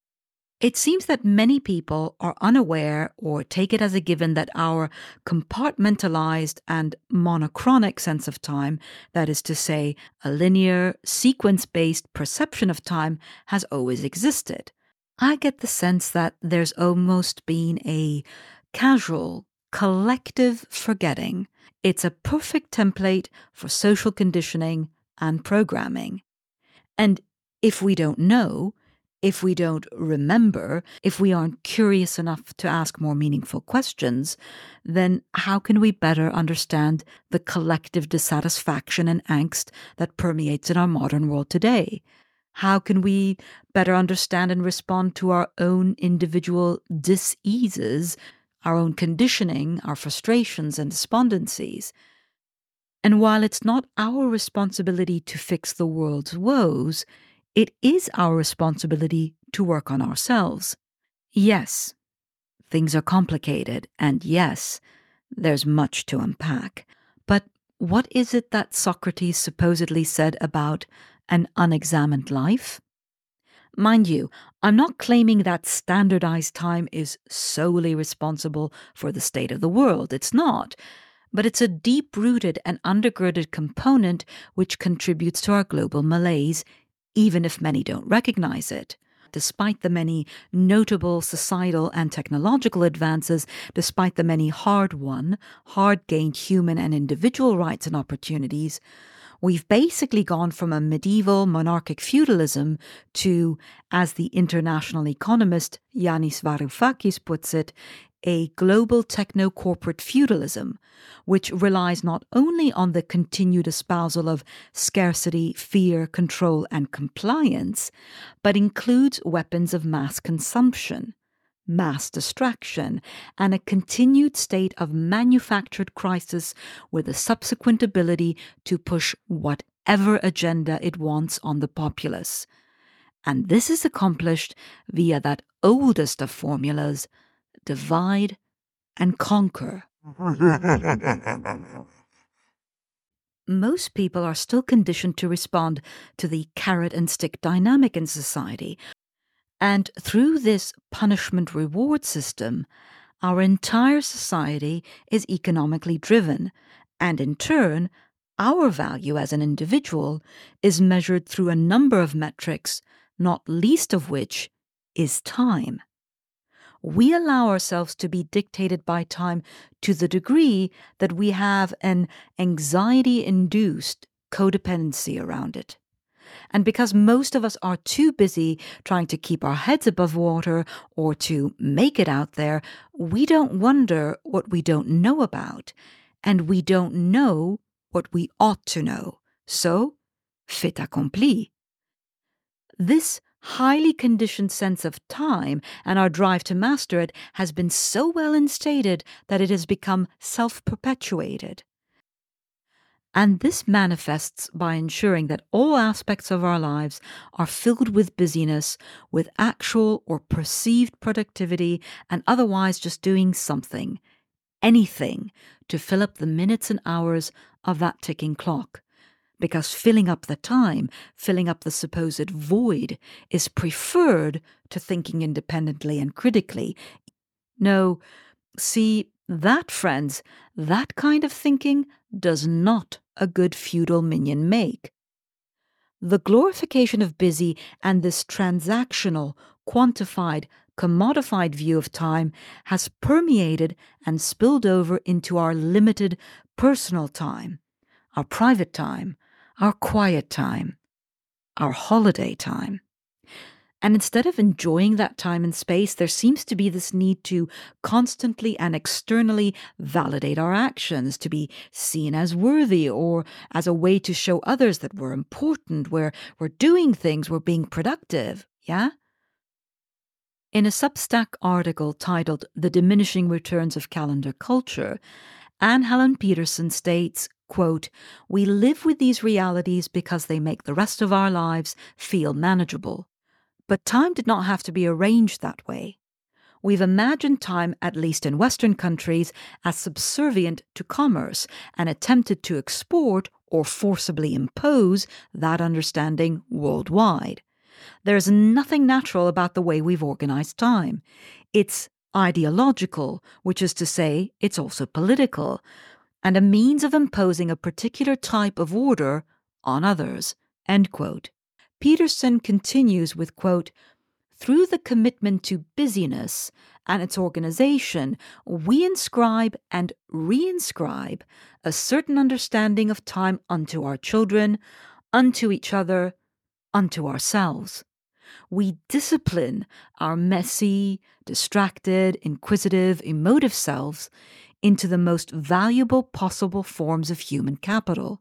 It seems that many people are unaware or take it as a given that our compartmentalized and monochronic sense of time, that is to say, a linear, sequence based perception of time, has always existed. I get the sense that there's almost been a casual, collective forgetting. It's a perfect template for social conditioning and programming. And if we don't know, if we don't remember, if we aren't curious enough to ask more meaningful questions, then how can we better understand the collective dissatisfaction and angst that permeates in our modern world today? How can we better understand and respond to our own individual diseases, our own conditioning, our frustrations and despondencies? And while it's not our responsibility to fix the world's woes, it is our responsibility to work on ourselves. Yes, things are complicated, and yes, there's much to unpack. But what is it that Socrates supposedly said about an unexamined life? Mind you, I'm not claiming that standardized time is solely responsible for the state of the world. It's not. But it's a deep-rooted and undergirded component which contributes to our global malaise, even if many don't recognize it. Despite the many notable societal and technological advances, despite the many hard-won, hard-gained human and individual rights and opportunities, we've basically gone from a medieval monarchic feudalism to, as the international economist Yanis Varoufakis puts it, a global techno-corporate feudalism, which relies not only on the continued espousal of scarcity, fear, control, and compliance, but includes weapons of mass consumption, mass distraction, and a continued state of manufactured crisis with a subsequent ability to push whatever agenda it wants on the populace. And this is accomplished via that oldest of formulas, divide and conquer. Most people are still conditioned to respond to the carrot and stick dynamic in society. And through this punishment-reward system, our entire society is economically driven, and in turn, our value as an individual is measured through a number of metrics, not least of which is time. We allow ourselves to be dictated by time to the degree that we have an anxiety-induced codependency around it. And because most of us are too busy trying to keep our heads above water or to make it out there, we don't wonder what we don't know about, and we don't know what we ought to know. So, fait accompli. This highly conditioned sense of time and our drive to master it has been so well instated that it has become self perpetuated. And this manifests by ensuring that all aspects of our lives are filled with busyness, with actual or perceived productivity, and otherwise just doing something, anything, to fill up the minutes and hours of that ticking clock. Because filling up the time, filling up the supposed void, is preferred to thinking independently and critically. No, see, that, friends, that kind of thinking does not a good feudal minion make. The glorification of busy and this transactional, quantified, commodified view of time has permeated and spilled over into our limited personal time, our private time, our quiet time, our holiday time. And instead of enjoying that time and space, there seems to be this need to constantly and externally validate our actions, to be seen as worthy or as a way to show others that we're important, we're doing things, we're being productive. Yeah? In a Substack article titled The Diminishing Returns of Calendar Culture, Anne Helen Petersen states, quote, "We live with these realities because they make the rest of our lives feel manageable. But time did not have to be arranged that way. We've imagined time, at least in Western countries, as subservient to commerce and attempted to export or forcibly impose that understanding worldwide. There's nothing natural about the way we've organized time. It's ideological, which is to say, it's also political, and a means of imposing a particular type of order on others." End quote. Petersen continues with, quote, "Through the commitment to busyness and its organization, we inscribe and reinscribe a certain understanding of time unto our children, unto each other, unto ourselves. We discipline our messy, distracted, inquisitive, emotive selves into the most valuable possible forms of human capital.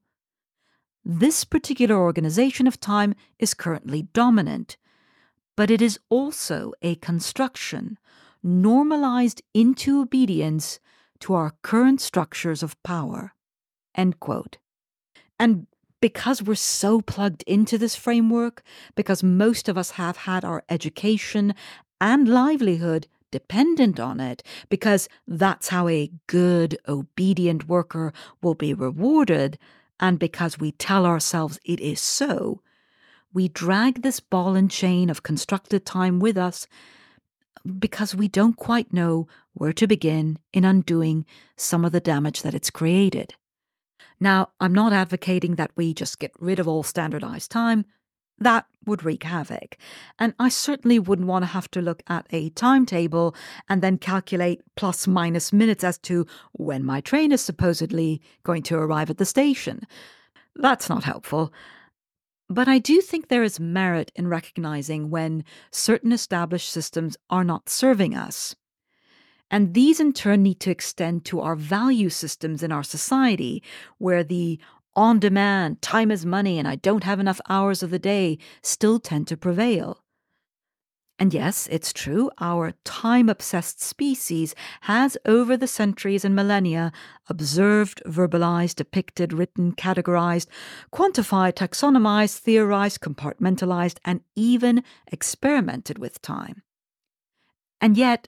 This particular organization of time is currently dominant, but it is also a construction normalized into obedience to our current structures of power." End quote. And because we're so plugged into this framework, because most of us have had our education and livelihood dependent on it, because that's how a good, obedient worker will be rewarded, and because we tell ourselves it is so, we drag this ball and chain of constructed time with us because we don't quite know where to begin in undoing some of the damage that it's created. Now, I'm not advocating that we just get rid of all standardized time. That would wreak havoc. And I certainly wouldn't want to have to look at a timetable and then calculate plus minus minutes as to when my train is supposedly going to arrive at the station. That's not helpful. But I do think there is merit in recognizing when certain established systems are not serving us. And these in turn need to extend to our value systems in our society, where the on demand, time is money, and I don't have enough hours of the day still tend to prevail. And yes, it's true, our time obsessed species has, over the centuries and millennia, observed, verbalized, depicted, written, categorized, quantified, taxonomized, theorized, compartmentalized, and even experimented with time. And yet,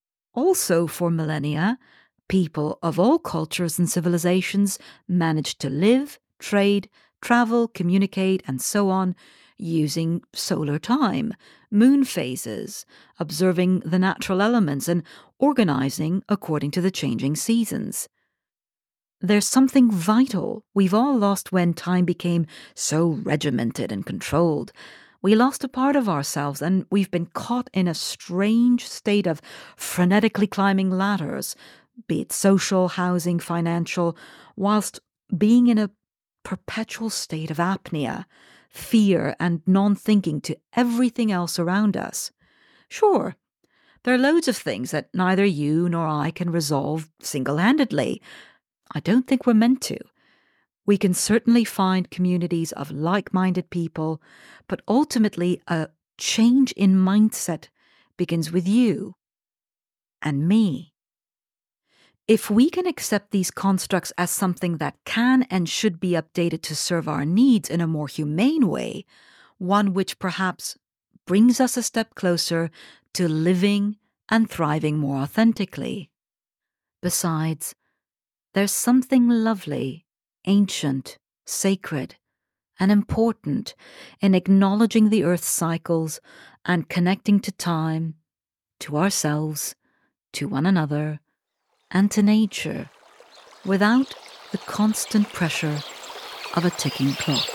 also for millennia, people of all cultures and civilizations managed to live, trade, travel, communicate, and so on using solar time, moon phases, observing the natural elements, and organizing according to the changing seasons. There's something vital we've all lost when time became so regimented and controlled. We lost a part of ourselves, and we've been caught in a strange state of frenetically climbing ladders, be it social, housing, financial, whilst being in a perpetual state of apnea, fear, and non-thinking to everything else around us. Sure, there are loads of things that neither you nor I can resolve single-handedly. I don't think we're meant to. We can certainly find communities of like-minded people, but ultimately a change in mindset begins with you and me. If we can accept these constructs as something that can and should be updated to serve our needs in a more humane way, one which perhaps brings us a step closer to living and thriving more authentically. Besides, there's something lovely, ancient, sacred, and important in acknowledging the Earth's cycles and connecting to time, to ourselves, to one another, and to nature without the constant pressure of a ticking clock.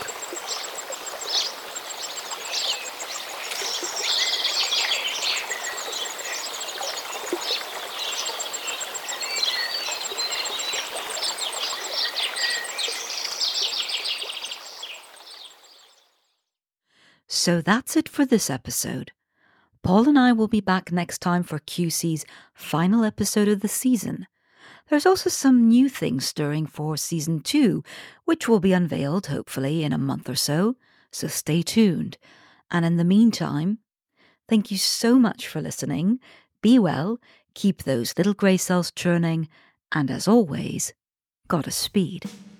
So that's it for this episode. Paul and I will be back next time for QC's final episode of the season. There's also some new things stirring for Season 2, which will be unveiled hopefully in a month or so stay tuned. And in the meantime, thank you so much for listening. Be well, keep those little grey cells churning, and as always, Godspeed.